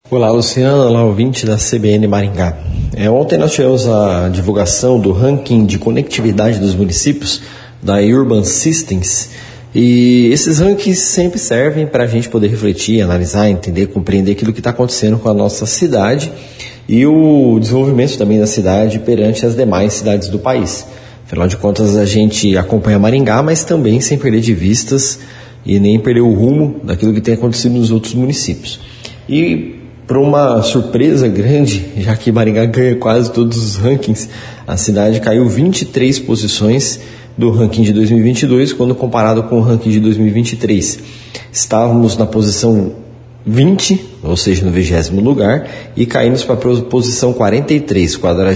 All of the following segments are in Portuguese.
Olá, Luciano, olá, ouvinte da CBN Maringá. Ontem nós tivemos a divulgação do ranking de conectividade dos municípios da Urban Systems, e esses rankings sempre servem para a gente poder refletir, analisar, entender, compreender aquilo que está acontecendo com a nossa cidade e o desenvolvimento também da cidade perante as demais cidades do país. Afinal de contas, a gente acompanha Maringá, mas também sem perder de vistas e nem perder o rumo daquilo que tem acontecido nos outros municípios. E para uma surpresa grande, já que Maringá ganha quase todos os rankings, a cidade caiu 23 posições do ranking de 2022, quando comparado com o ranking de 2023. Estávamos na posição 20, ou seja, no 20º lugar, e caímos para a posição 43,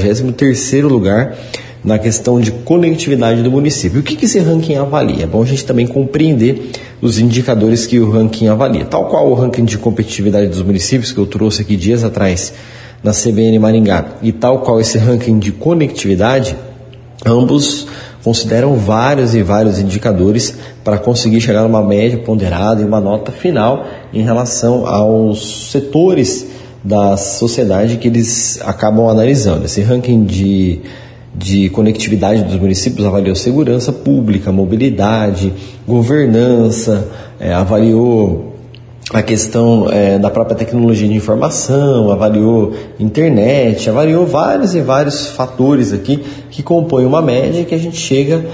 43º lugar, na questão de conectividade do município. O que esse ranking avalia? É bom a gente também compreender os indicadores que o ranking avalia. Tal qual o ranking de competitividade dos municípios, que eu trouxe aqui dias atrás na CBN Maringá, e tal qual esse ranking de conectividade, ambos consideram vários e vários indicadores para conseguir chegar a uma média ponderada e uma nota final em relação aos setores da sociedade que eles acabam analisando. Esse ranking de conectividade dos municípios avaliou segurança pública, mobilidade, governança, avaliou a questão da própria tecnologia de informação, avaliou internet, avaliou vários e vários fatores aqui que compõem uma média que a gente chega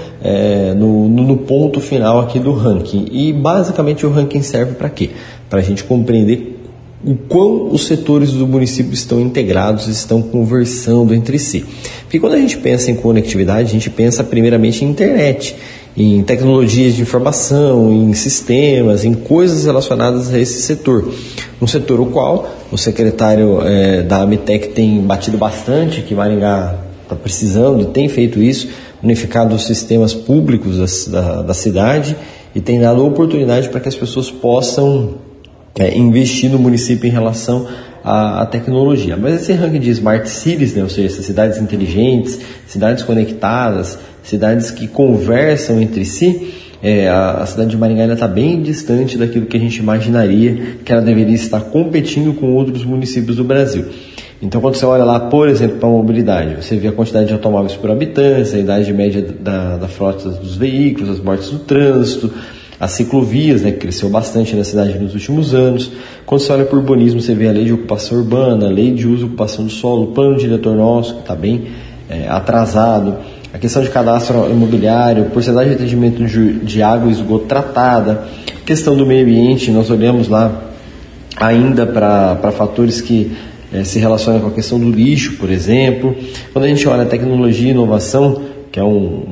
no ponto final aqui do ranking. E basicamente o ranking serve para quê? Para a gente compreender o quão os setores do município estão integrados, estão conversando entre si. Porque quando a gente pensa em conectividade, a gente pensa primeiramente em internet, em tecnologias de informação, em sistemas, em coisas relacionadas a esse setor. Um setor o qual o secretário da AMETEC tem batido bastante, que Maringá está precisando, tem feito isso, unificado os sistemas públicos da cidade e tem dado oportunidade para que as pessoas possam investir no município em relação à tecnologia. Mas esse ranking de Smart Cities, ou seja, essas cidades inteligentes, cidades conectadas, cidades que conversam entre si, a cidade de Maringá ainda está bem distante daquilo que a gente imaginaria que ela deveria estar competindo com outros municípios do Brasil. Então, quando você olha lá, por exemplo, para a mobilidade, você vê a quantidade de automóveis por habitante, a idade média da frota dos veículos, as mortes do trânsito, as ciclovias, que cresceu bastante na cidade nos últimos anos. Quando você olha por urbanismo, você vê a lei de ocupação urbana, a lei de uso e ocupação do solo, o plano diretor nosso, que está bem atrasado, a questão de cadastro imobiliário, porcentagem de atendimento de água e esgoto tratada, questão do meio ambiente. Nós olhamos lá ainda para fatores que se relacionam com a questão do lixo, por exemplo. Quando a gente olha a tecnologia e inovação, que é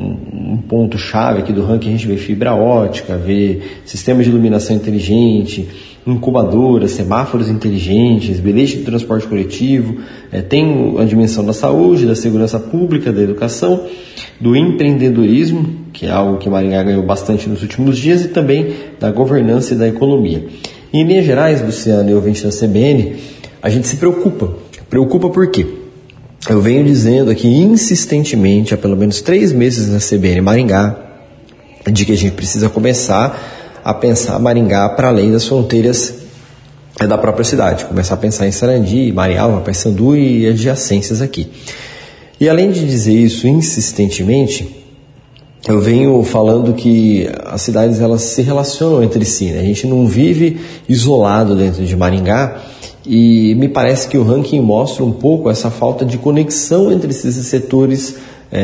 um ponto-chave aqui do ranking, a gente vê fibra ótica, vê sistemas de iluminação inteligente, incubadoras, semáforos inteligentes, bilhete de transporte coletivo, tem a dimensão da saúde, da segurança pública, da educação, do empreendedorismo, que é algo que Maringá ganhou bastante nos últimos dias, e também da governança e da economia. E, em linhas gerais, Luciano e ouvinte da CBN, a gente se preocupa. Preocupa por quê? Eu venho dizendo aqui insistentemente, há pelo menos 3 meses na CBN Maringá, de que a gente precisa começar a pensar Maringá para além das fronteiras da própria cidade. Começar a pensar em Sarandi, Marialva, Paissandu e adjacências aqui. E além de dizer isso insistentemente, eu venho falando que as cidades elas se relacionam entre si, A gente não vive isolado dentro de Maringá. E me parece que o ranking mostra um pouco essa falta de conexão entre esses setores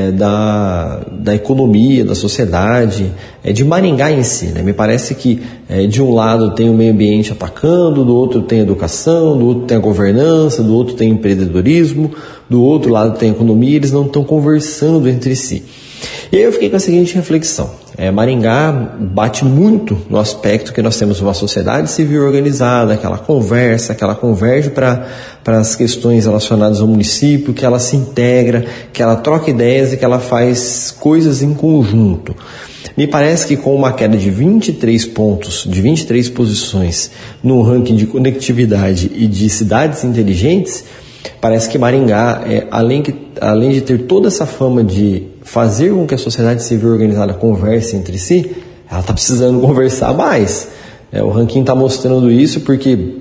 da economia, da sociedade, de Maringá em si. Me parece que de um lado tem o meio ambiente atacando, do outro tem a educação, do outro tem a governança, do outro tem o empreendedorismo, do outro lado tem a economia, eles não estão conversando entre si. E aí eu fiquei com a seguinte reflexão. Maringá bate muito no aspecto que nós temos uma sociedade civil organizada, que ela conversa, que ela converge para as questões relacionadas ao município, que ela se integra, que ela troca ideias e que ela faz coisas em conjunto. Me parece que com uma queda de 23 pontos, de 23 posições no ranking de conectividade e de cidades inteligentes, parece que Maringá, além de ter toda essa fama de fazer com que a sociedade civil organizada converse entre si, ela está precisando conversar mais. O ranking está mostrando isso porque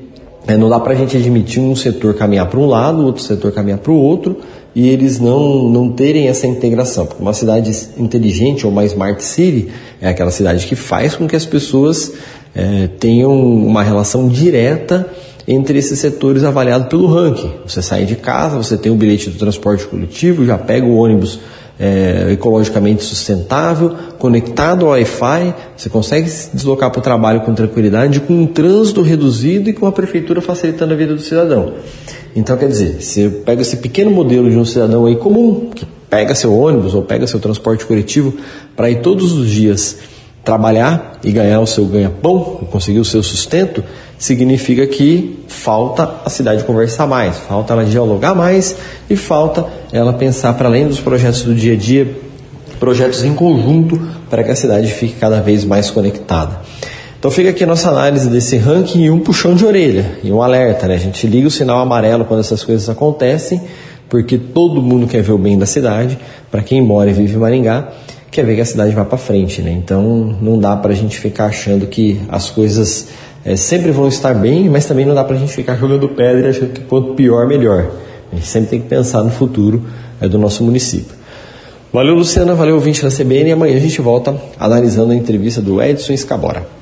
Não dá para a gente admitir um setor caminhar para um lado, outro setor caminhar para o outro, e eles não terem essa integração. Porque uma cidade inteligente ou uma Smart City é aquela cidade que faz com que as pessoas tenham uma relação direta entre esses setores avaliados pelo ranking. Você sai de casa, você tem o bilhete do transporte coletivo, já pega o ônibus ecologicamente sustentável, conectado ao Wi-Fi, você consegue se deslocar para o trabalho com tranquilidade, com um trânsito reduzido e com a prefeitura facilitando a vida do cidadão. Então, quer dizer, você pega esse pequeno modelo de um cidadão aí comum, que pega seu ônibus ou pega seu transporte coletivo para ir todos os dias trabalhar e ganhar o seu ganha-pão, conseguir o seu sustento, significa que falta a cidade conversar mais, falta ela dialogar mais e falta ela pensar para além dos projetos do dia a dia, projetos em conjunto para que a cidade fique cada vez mais conectada. Então fica aqui a nossa análise desse ranking e um puxão de orelha e um alerta, né? A gente liga o sinal amarelo quando essas coisas acontecem, porque todo mundo quer ver o bem da cidade. Para quem mora e vive em Maringá, quer ver que a cidade vá para frente, né? Então não dá para a gente ficar achando que as coisas sempre vão estar bem, mas também não dá para a gente ficar jogando pedra achando que quanto pior, melhor. A gente sempre tem que pensar no futuro do nosso município. Valeu, Luciana, valeu, ouvinte da CBN, e amanhã a gente volta analisando a entrevista do Edson Escabora.